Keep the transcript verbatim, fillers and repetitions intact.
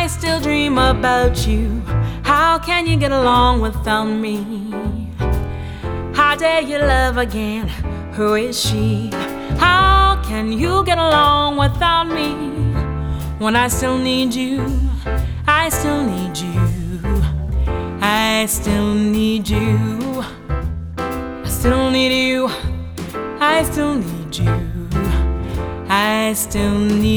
I still dream about you. How can you get along without me? How dare you love again? Who is she? How can you get along without me? When I still need you, I still need you, I still need you, I still need you, I still need you, I still need